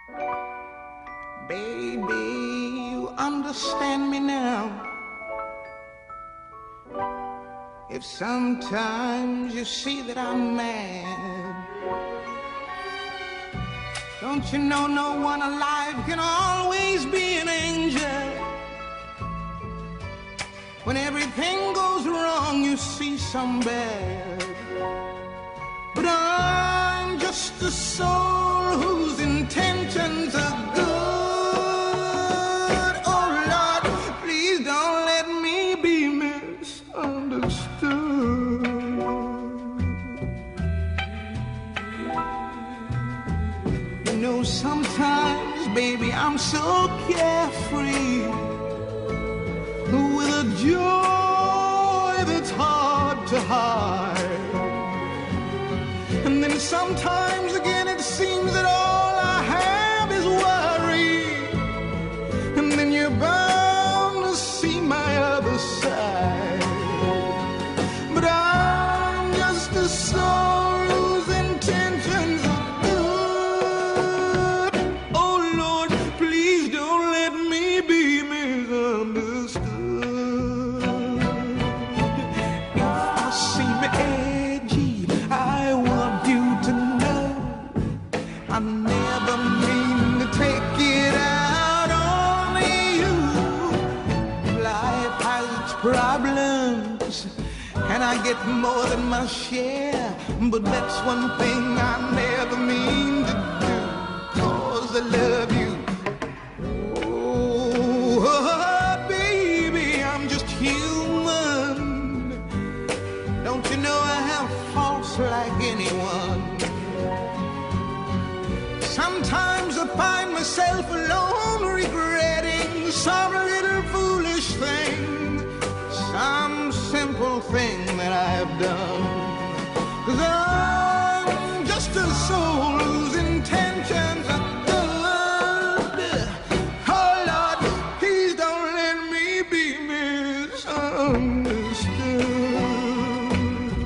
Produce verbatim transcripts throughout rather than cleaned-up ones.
Baby, you understand me now. If sometimes you see that I'm mad, don't you know no one alive can always be an angel? When everything goes wrong, you see some bad. But I'm just a soul whose intentions are good. Oh Lord, please don't let me be misunderstood. You know, sometimes, baby, I'm so carefree, with a joy that's hard to hide. And then sometimes again it seems that all I have is worry. And then you're bound to see my other side. But I'm just a soul whose intentions are good. Oh Lord, please don't let me be misunderstood. If I seem edgy, I want you to know I never mean to take it out on you. Life has its problems, and I get more than my share. But that's one thing I never mean to do, 'cause I love you. Oh, baby, I'm just human. Don't you know I have faults like anyone? Sometimes I find myself alone regretting some little foolish thing, some simple thing that I've done. 'Cause I'm just a soul whose intentions are good. Oh Lord, please don't let me be misunderstood.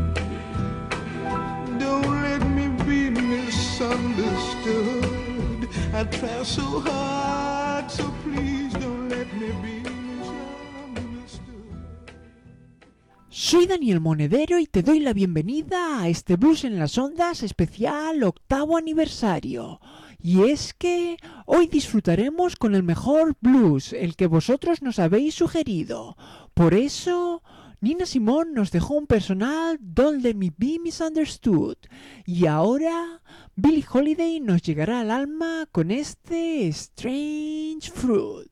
Don't let me be misunderstood. I try so hard, so please don't let me be misunderstood. Soy Daniel Monedero y te doy la bienvenida a este Blues en las Ondas especial octavo aniversario. Y es que hoy disfrutaremos con el mejor blues, el que vosotros nos habéis sugerido. Por eso, Nina Simone nos dejó un personal Don't Let Me Be Misunderstood. Y ahora, Billie Holiday nos llegará al alma con este Strange Fruit.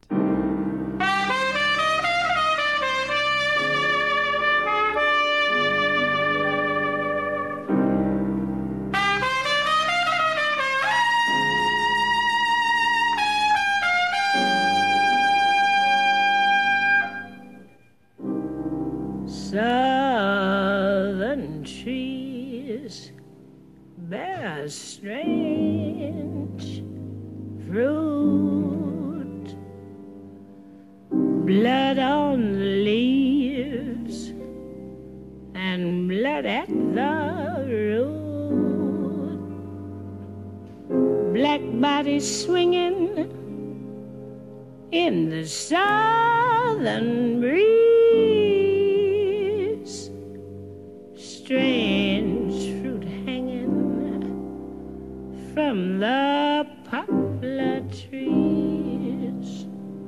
Southern trees bear strange fruit, blood on the leaves and blood at the root, black bodies swinging in the southern breeze, strange fruit hanging from the poplar trees.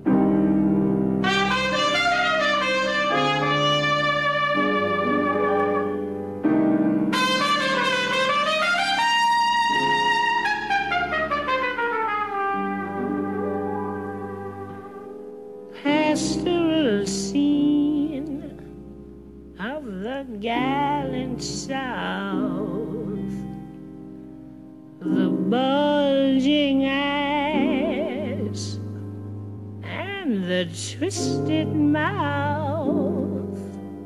Pastoral scene of the gallant South, the bulging eyes and the twisted mouth,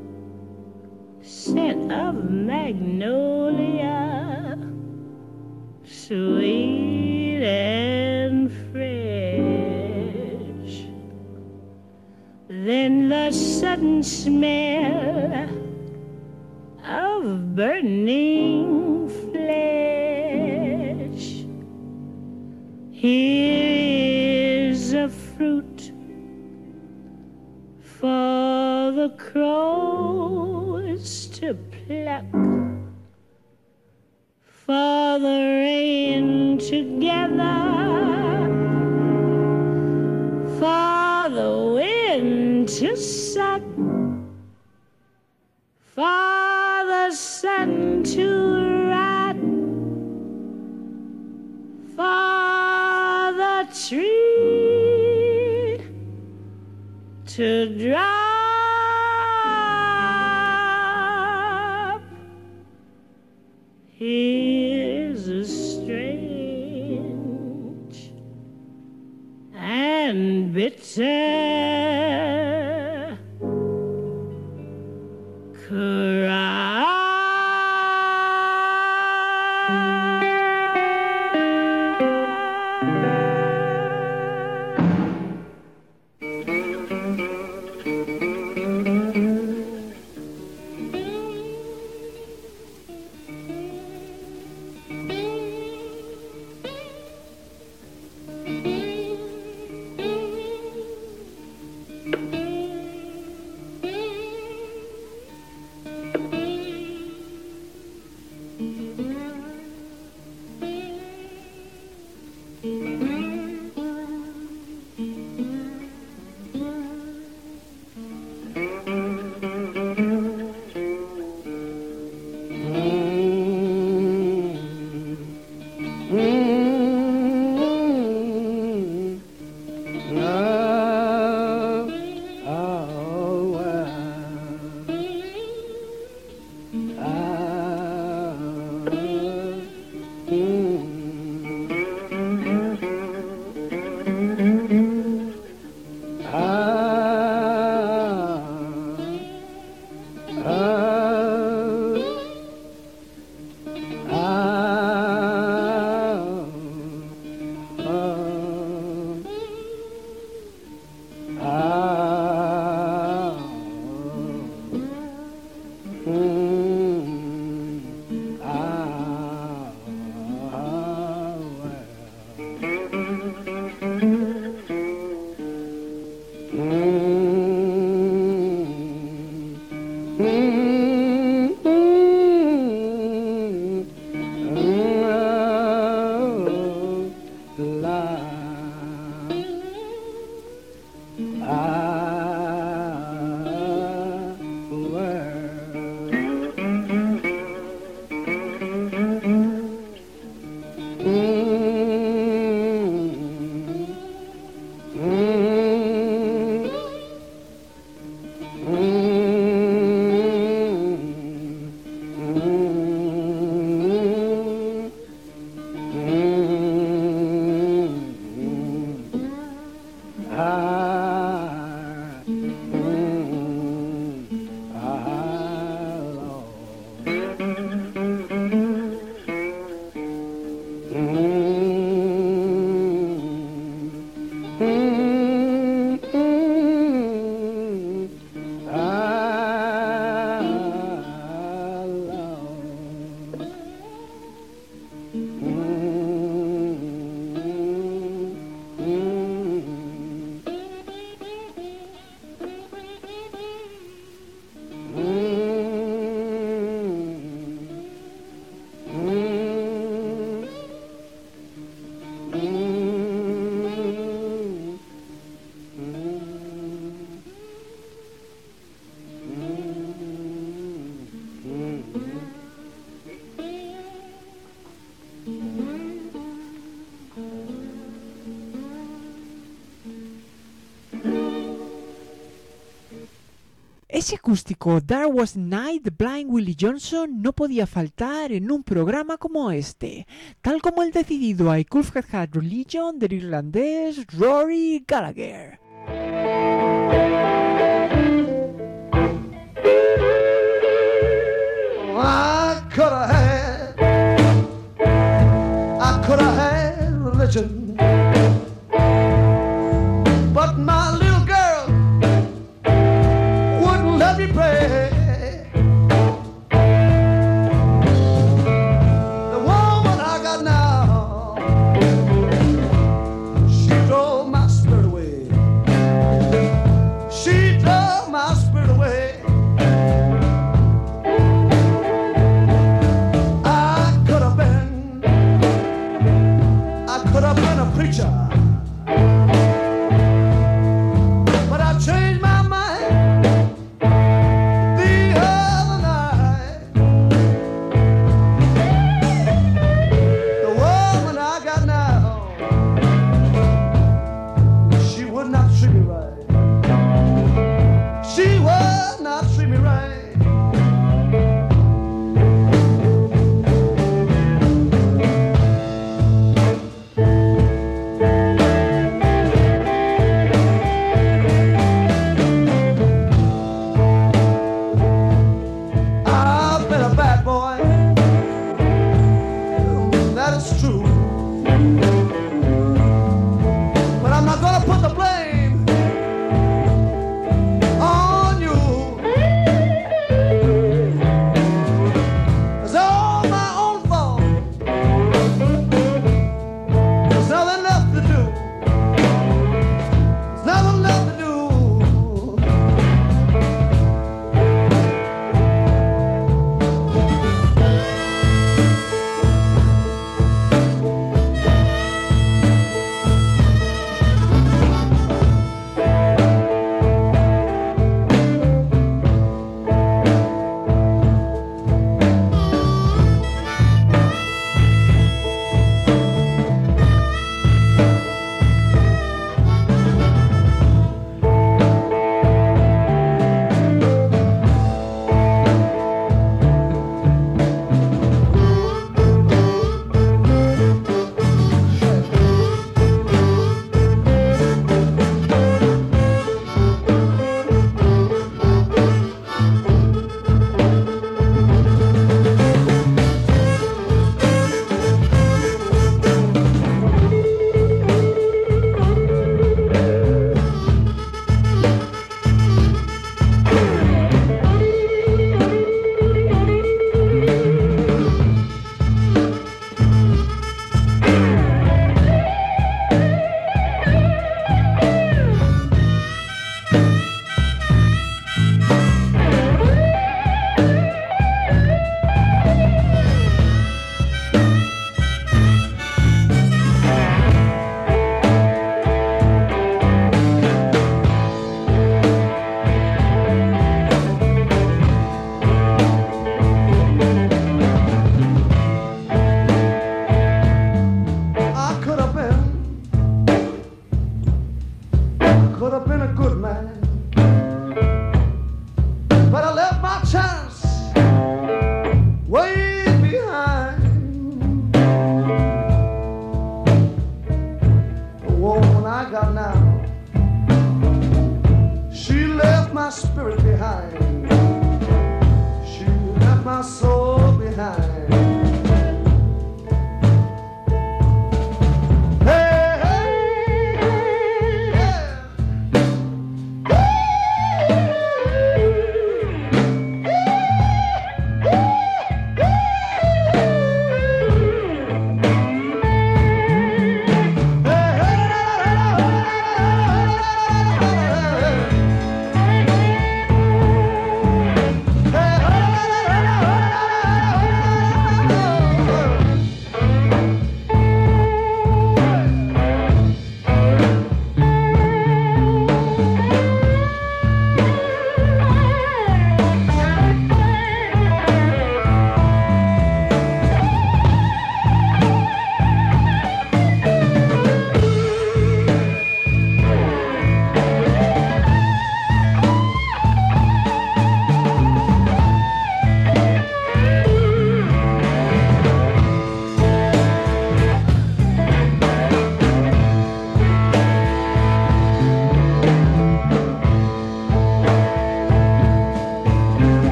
scent of magnolia, sweet and fresh. Then the sudden smell of burning flesh. He fruit for the crows to pluck, for the rain to gather, for the wind to suck, for the sun to rot, for the tree to drop. Here's a strange and bitter Ese acústico There Was Night de Blind Willie Johnson no podía faltar en un programa como este, tal como el decidido I Could Have Had Religion del irlandés Rory Gallagher. I could have had, I could have had religion, but my little girl wouldn't let me pray. The woman I got now, she drove my spirit away. could have been a preacher, but I changed my mind the other night. The woman I got now, she would not treat me right. She would not treat me right.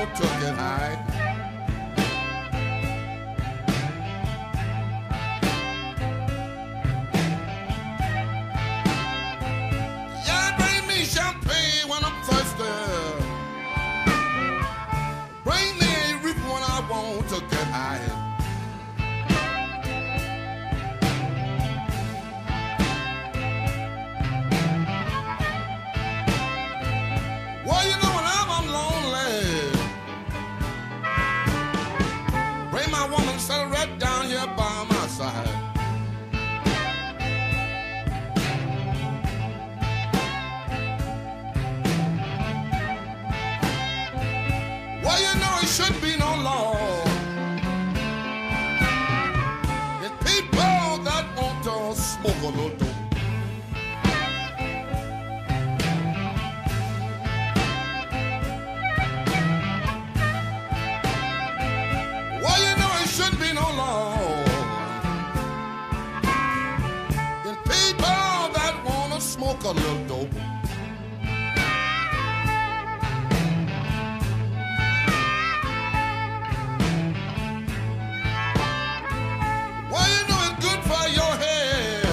took it high. Yeah, bring me champagne when I'm thirsty. Bring me a reef when I want to get high. Well, you know when I'm, I'm lonely, bring my woman, set her right down here by my side. Well, you know it shouldn't be no law. It's people that want to smoke a little dope. Well, you know it shouldn't be no law. It's people that want to smoke a little dope. Well, you know it's good for your head,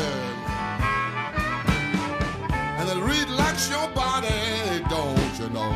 and it'll relax your body, don't you know?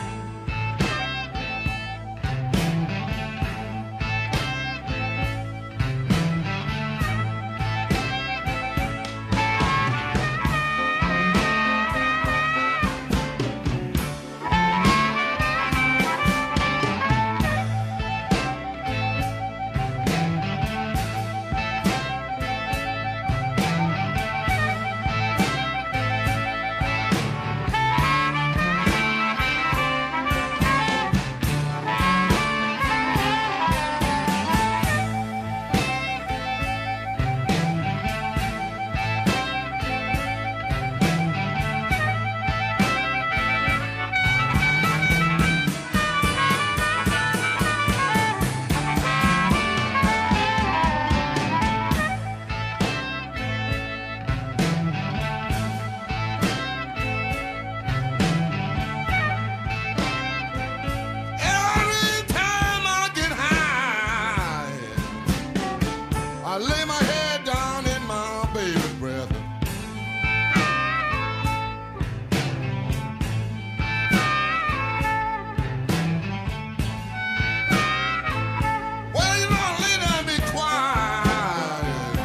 Every time I get high, I lay my head down in my baby's breath. Well, you know, I lay there and be quiet,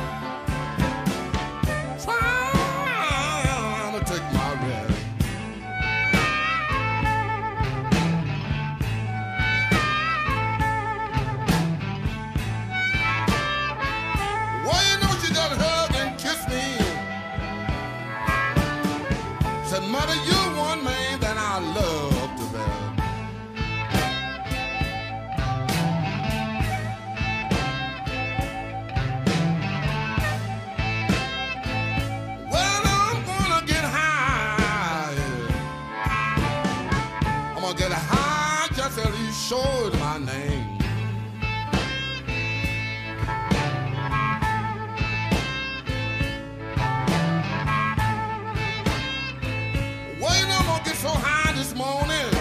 trying to take my rest. Well, you know she just hug and kiss me. Said, mother, you're one man that I love to bear. Well, I'm gonna get high. I'm gonna get high just as he showed my name. Well, you know I'm gonna get so high this morning.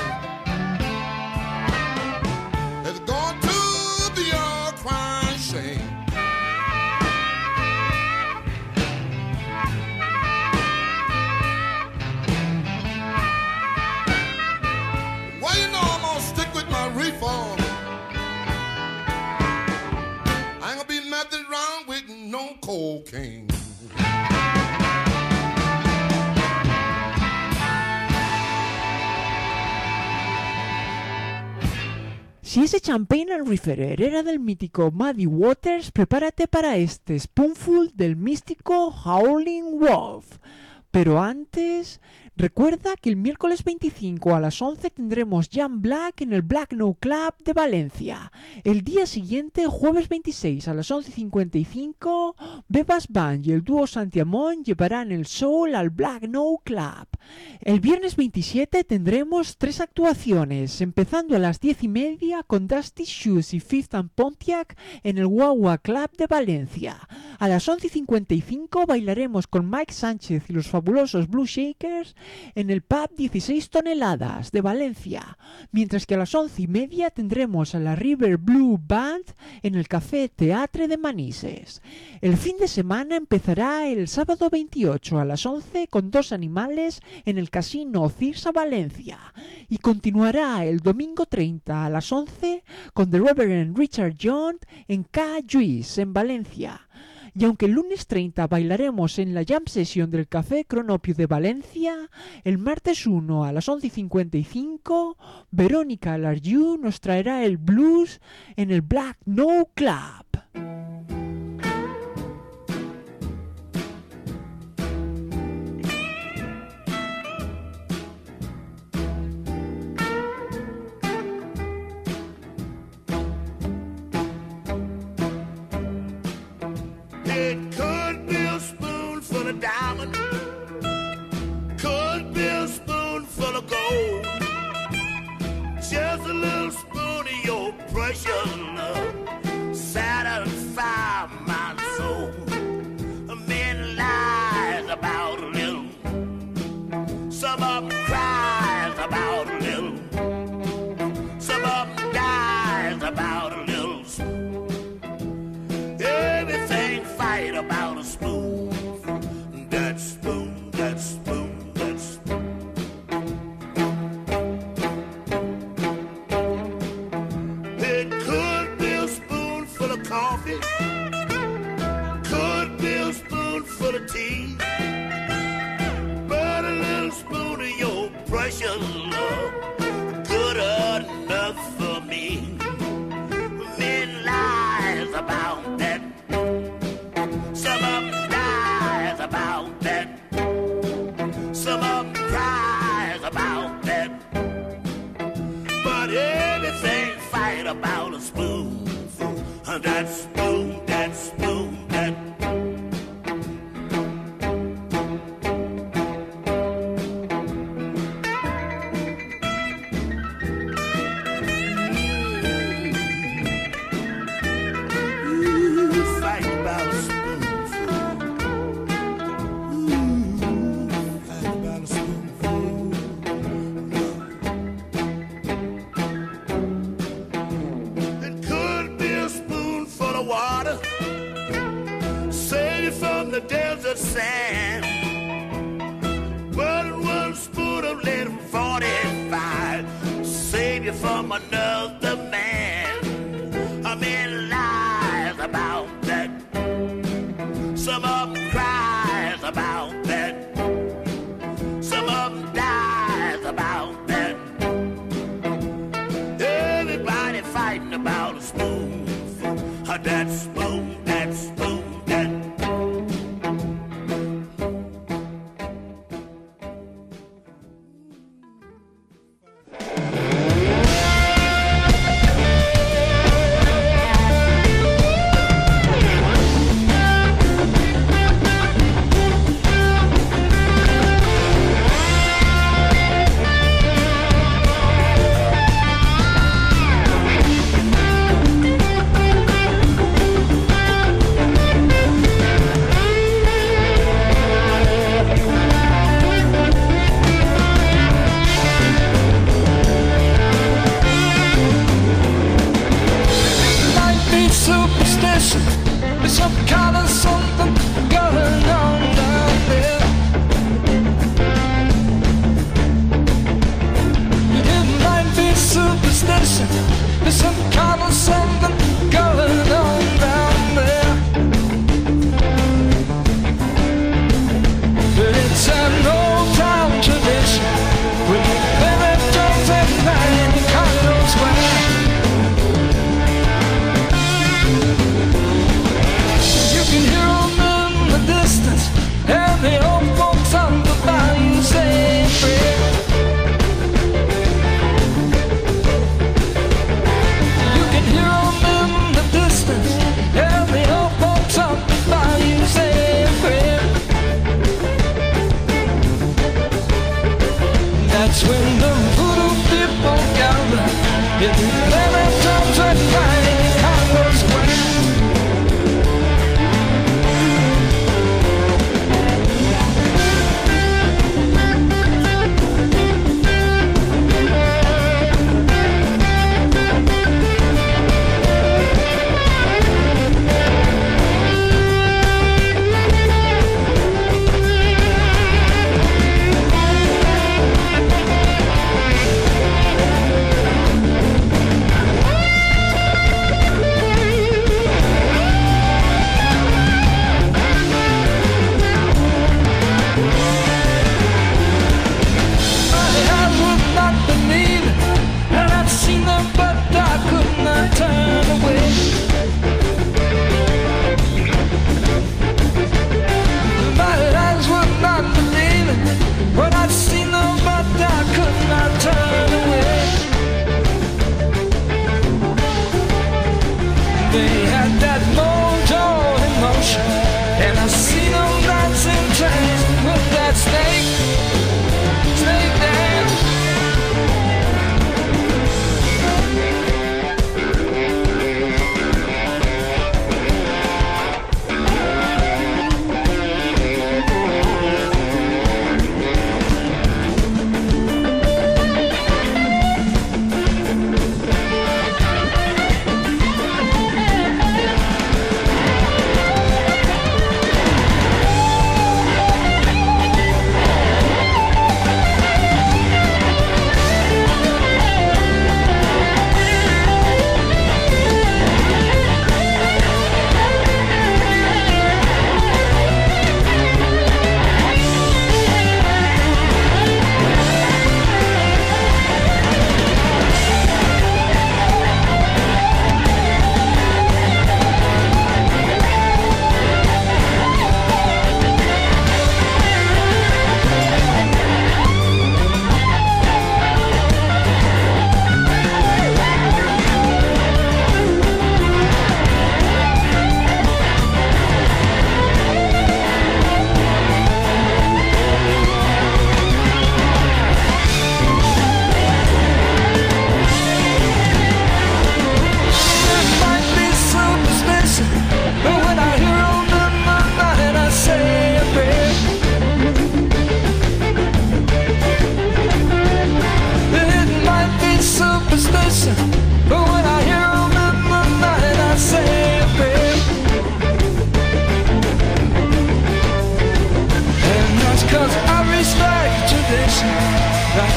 It's going to be a crying shame. Well, you know I'm gonna stick with my reefer. I ain't gonna be nothing wrong with no cocaine. Si ese Champagne and Reefer era del mítico Muddy Waters, prepárate para este Spoonful del místico Howling Wolf. Pero antes, recuerda que el miércoles veinticinco a las once tendremos Jam Black en el Black No Club de Valencia. El día siguiente, jueves veintiséis a las once cincuenta y cinco, Bebas Band y el dúo Santiamón llevarán el soul al Black No Club. El viernes veintisiete tendremos tres actuaciones, empezando a las diez y media con Dusty Shoes y Fifth and Pontiac en el Wawa Club de Valencia. A las once cincuenta y cinco bailaremos con Mike Sánchez y los fabulosos Blue Shakers en el pub dieciséis toneladas de Valencia, mientras que a las once y media tendremos a la River Blue Band en el Café Teatre de Manises. El fin de semana empezará el sábado veintiocho a las once con Dos Animales en el Casino Cirsa Valencia y continuará el domingo treinta a las once con The Reverend Richard John en K. Juice en Valencia. Y aunque el lunes treinta bailaremos en la Jam Session del Café Cronopio de Valencia, el martes uno a las once y cincuenta y cinco, Verónica Largiu nos traerá el blues en el Black No Club. It could be a spoonful of diamond, could be a spoonful of gold, just a little spoon of your precious love, satisfy my soul. Men lies about a little, some of them cries about a little, some of them dies about a little. Everything fight about a spoon, that spoon, that spoon, that spoon. It could be a spoonful of coffee, could be a spoonful of tea, but a little spoon of your precious love, good enough for me. Men lies about that, some of them dies about that, some of them cries about that, but everything fight about a spoonful, that spoon, that spoon, that. Sand, but one spoon of little forty-five save you from another man. I mean lies about that, some of them cries about that, some of them dies about that. Everybody fighting about a spoonful, that spoon, that spoon, that.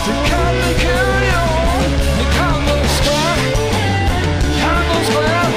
to come and carry on the Congo Square, Congo Square.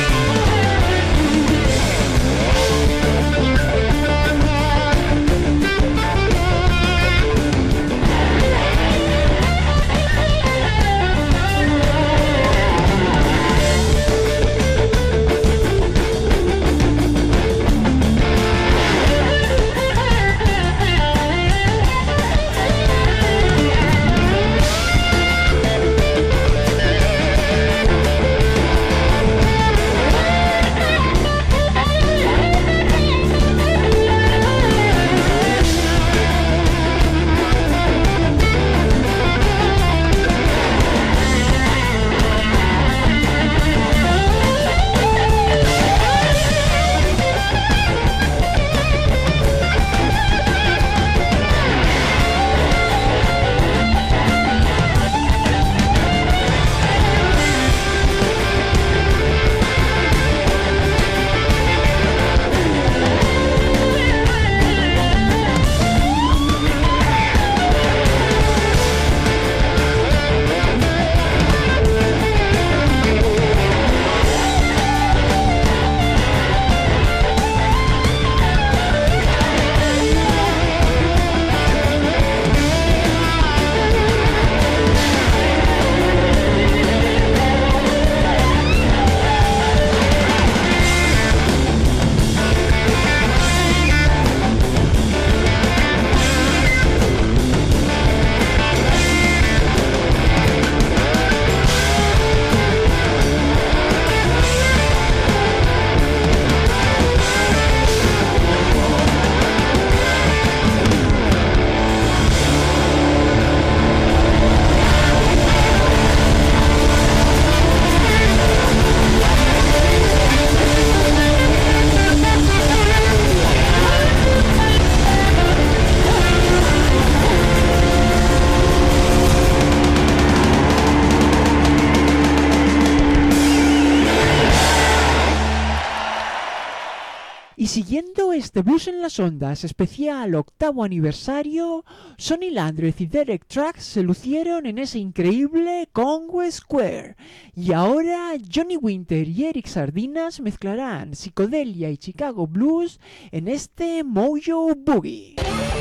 Y siguiendo este blues en las ondas especial octavo aniversario, Sonny Landreth y Derek Trucks se lucieron en ese increíble Congo Square. Y ahora Johnny Winter y Eric Sardinas mezclarán psicodelia y Chicago Blues en este Mojo Boogie.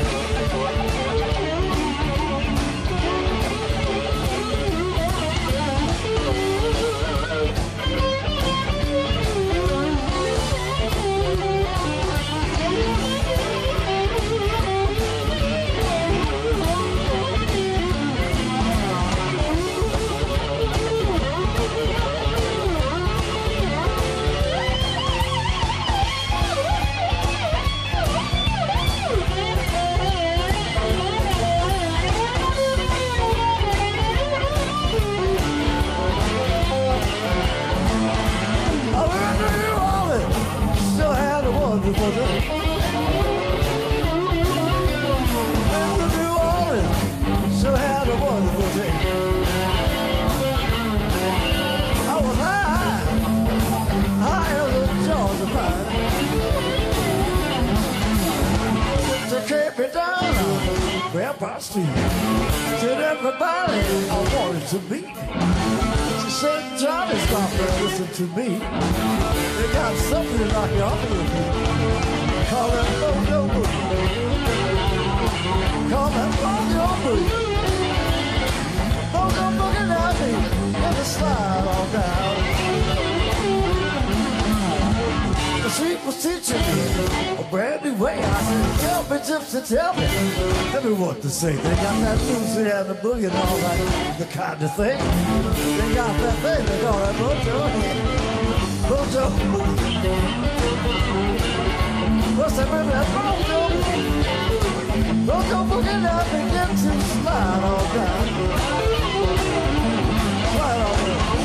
Street. Said everybody I wanted to meet. She said, Johnny, stop and listen to me. They got something to knock you off a little bit. Call that Mojo Boogie. Call that Mojo Boogie. Mojo Boogie down me. Let me slide on down. The street was teaching me a brand new way. I said, tell me, Gypsy, tell me. Tell me what to say. They got that Lucy and the boogie and all that, the kind of thing. They got that thing they call that Mojo. Mojo. What's that movie? That Mojo. Mojo boogie down, begin to slide all down. Slide all down.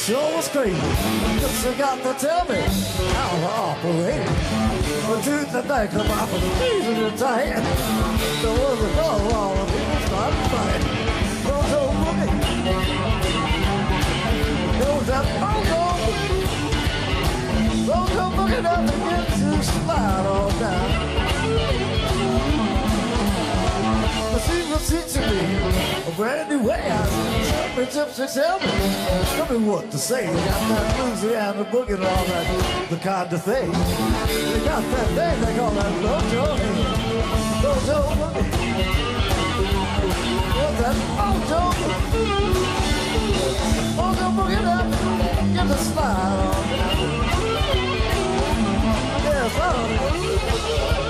sure was crazy. Just forgot to tell me how to operate. The truth that they come out of the reason to tight. There was a call all of people started fighting. Mojo boogie. Goes that mojo. Mojo boogie down to get to slide all down. The secret's teaching me a brand new way. I said, me gypsy, tell me, tell me what to say. They got that Louisiana boogie and all that, the kind of thing. They got that thing they call that mojo. Mojo boogie. What's that mojo? Mojo boogie up, get the slide on. Yes, I don't know.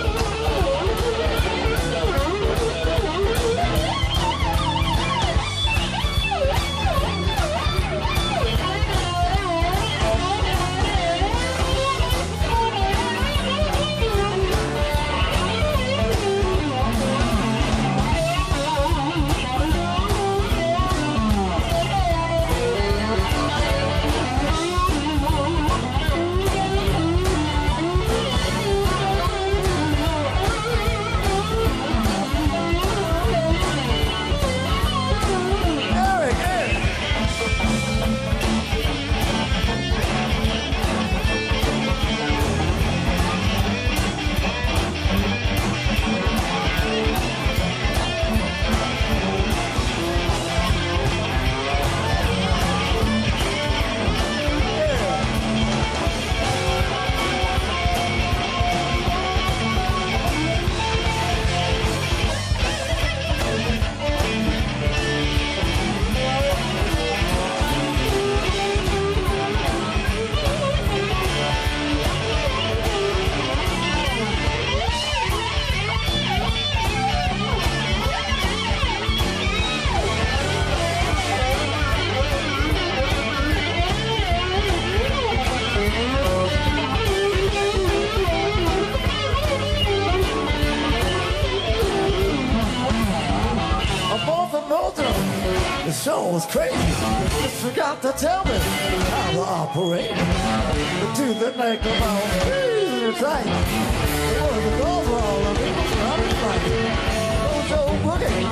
Was crazy. Just forgot to tell me how to operate. The tooth that make them all crazy tight. It was the goal for all the people running fight. Mojo boogie.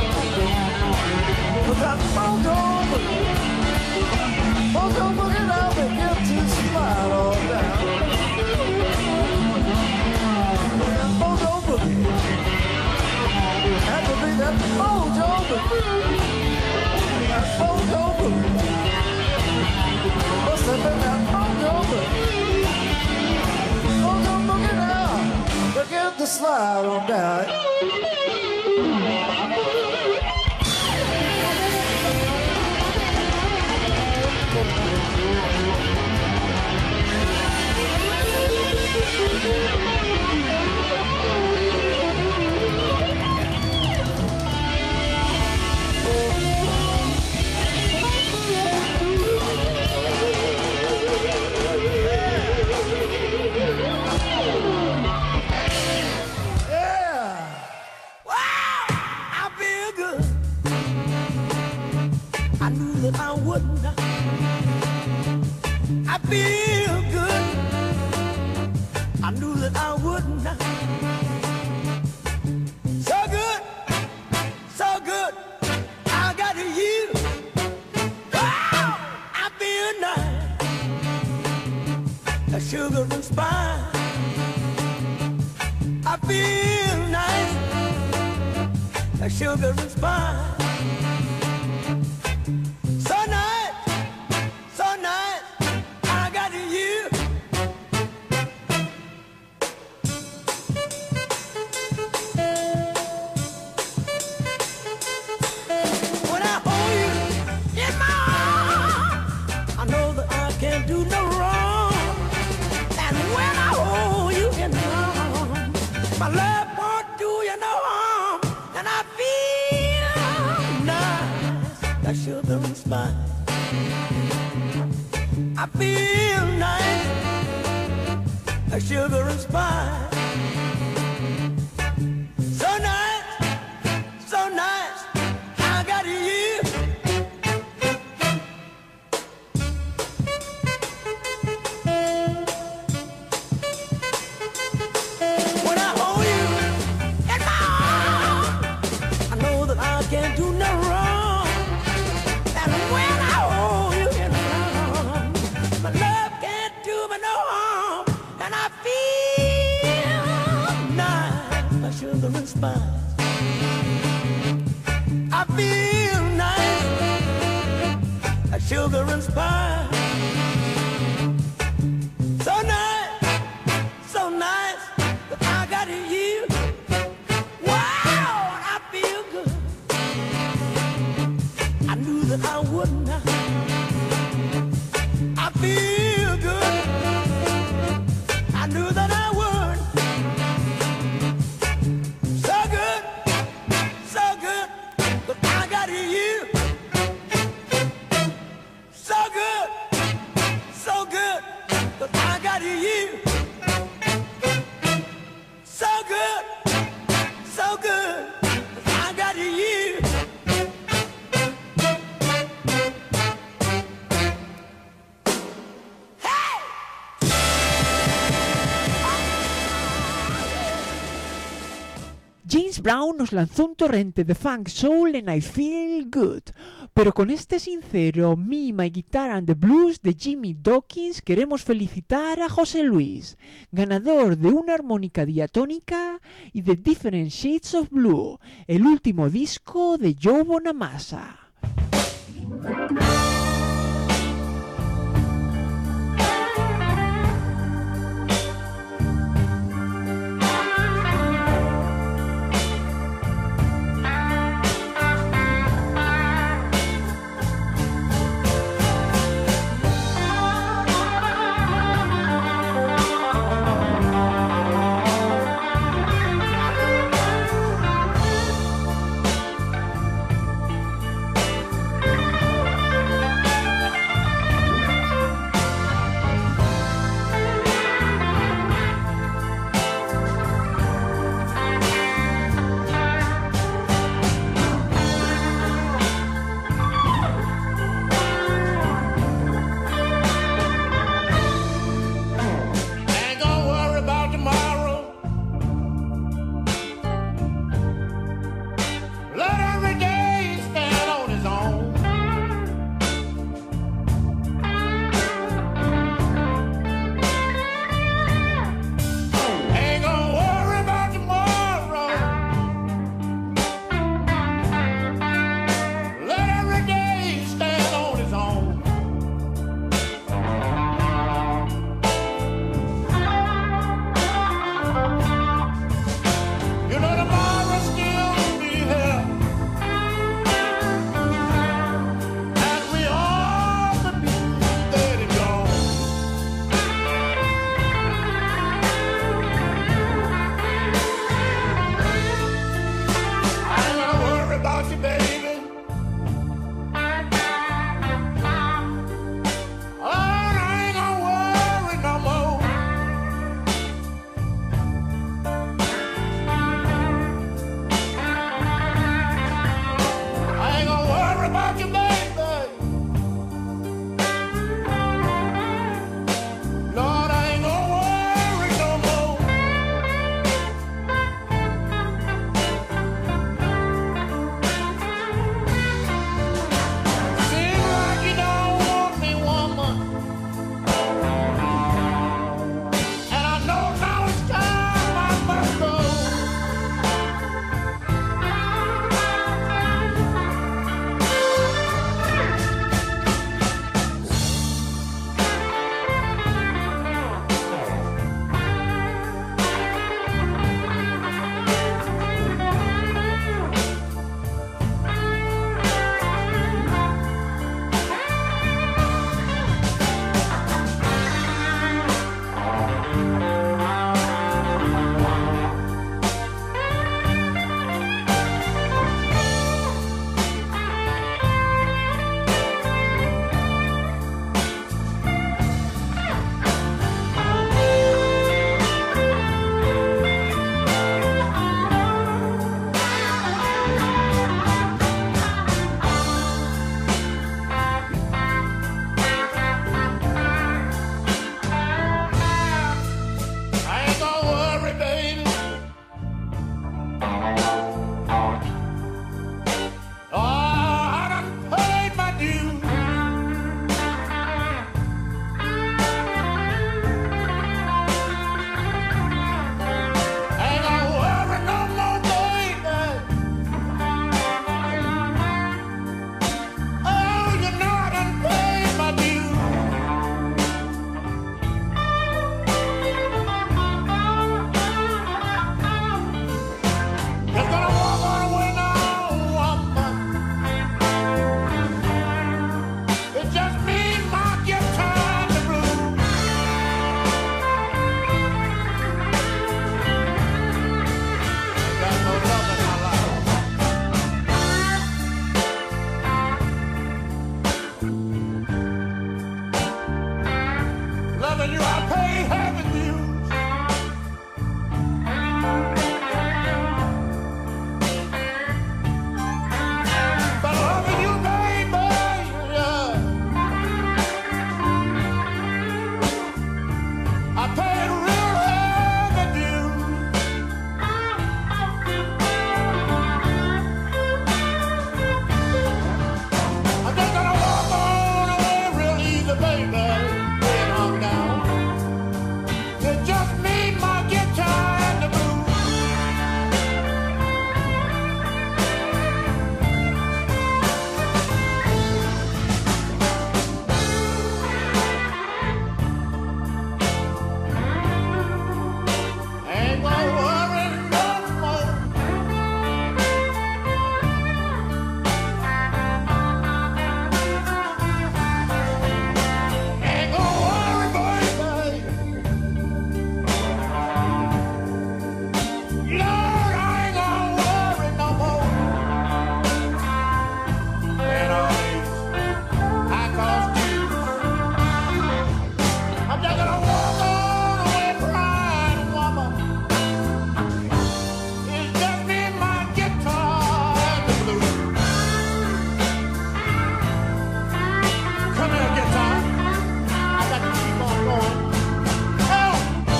But that mojo boogie. Mojo boogie now begin to slide all down. That mojo boogie. Had to be that mojo boogie. Mojo boogie. Must have been that mojo boogie. Mojo boogie now. Begin to slide on down. I feel good. I knew that I wouldn't. So good, so good. I got you. Oh, I feel nice. A sugar and spice. I feel nice. A sugar and spice. I feel nice, like sugar and spice. So nice, so nice, I got you. can't do no wrong. And when I hold you in my arms, my love can't do me no harm. And I feel nice, my sugar and spice. I feel nice, like sugar and spice. So nice, so nice, that I got you. Wow, I feel good. I knew that I would not. I feel good. I knew that I would. So good, so good, that I got you. So good, so good, that I got you. So good, so good, that I got you. Hey! James Brown nos lanzó un torrente de funk soul en I Feel Good, pero con este sincero Me, My Guitar and the Blues de Jimmy Dawkins queremos felicitar a José Luis, ganador de una armónica diatónica y de Different Shades of Blue, el último disco de Joe Bonamassa. Hey! you, I pay half the dues. But loving you, baby, yeah. I paid real heavy dues. I'm just gonna walk on away real easy, baby, head hung down. It's just me, my guitar, and the blues. Ain't gonna worry no more. Ain't gonna worry, baby. Lord, I ain't gonna worry no more. And all these high cost dues. I'm just gonna walk on away crying, woman. It's just me, my guitar, and the blues. Come here, guitar. I got to keep on going. Oh!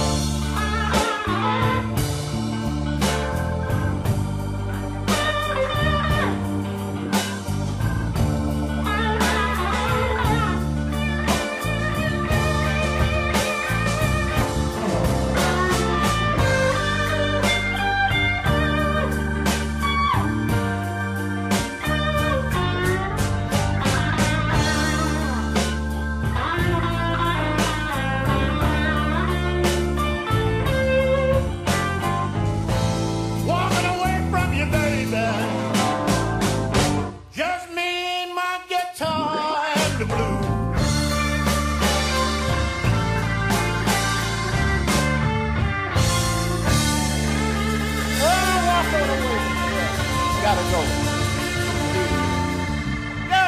Walking away from you, baby. Just me and my guitar and the blues. Oh, walking away. Yeah. Gotta go. Go.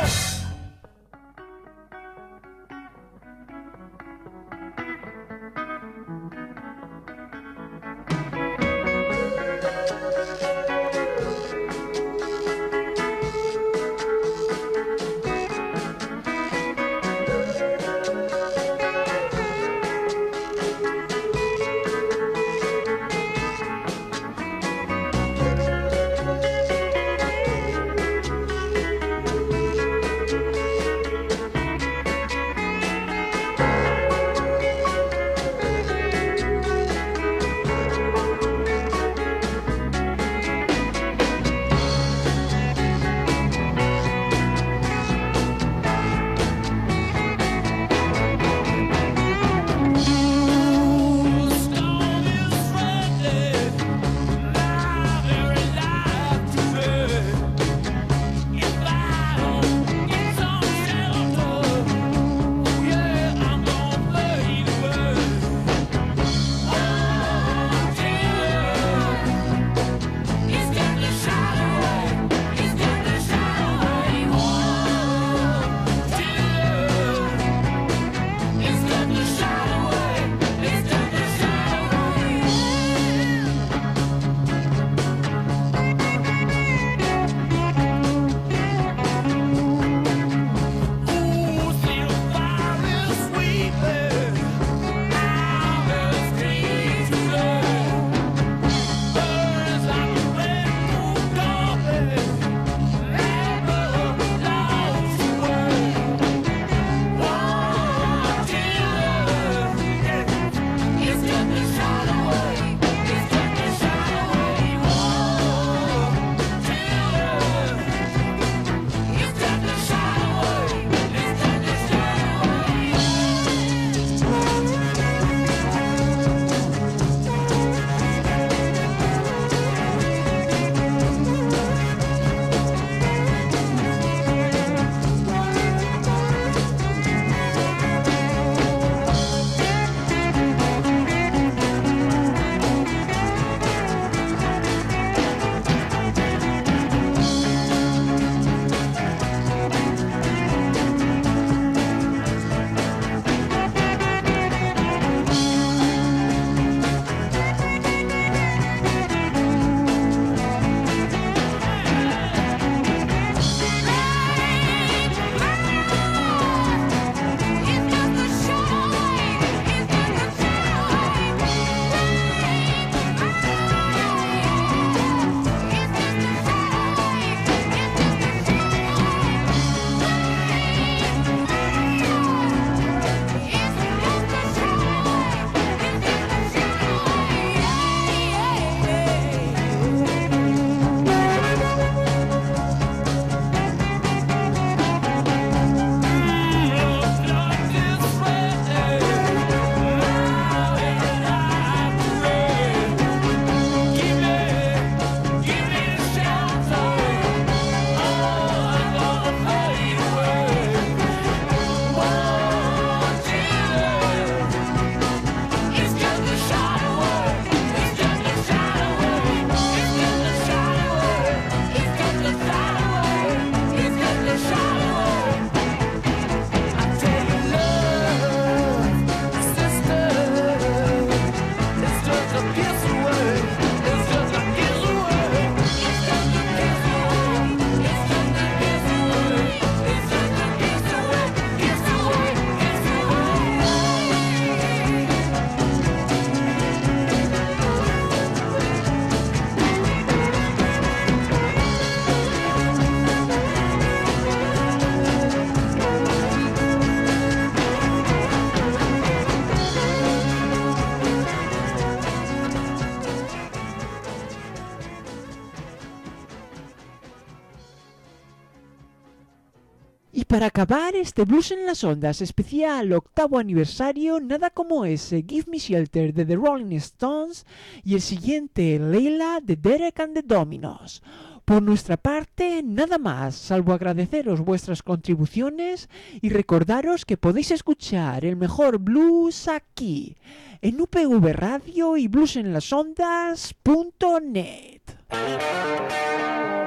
para acabar este Blues en las Ondas especial octavo aniversario, nada como ese Give Me Shelter de The Rolling Stones y el siguiente Leila de Derek and the Dominos. Por nuestra parte, nada más, salvo agradeceros vuestras contribuciones y recordaros que podéis escuchar el mejor blues aquí, en U P V Radio y blues en las ondas punto net.